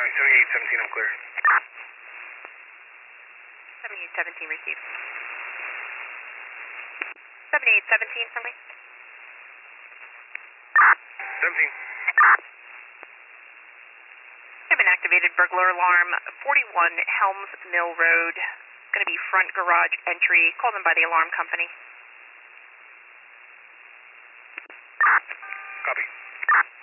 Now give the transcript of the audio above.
7817, I'm clear. 7817 received. 7817 for me. 17. I have an activated burglar alarm, 41 Helms Mill Road. Going to be front garage entry. Call them by the alarm company. Copy.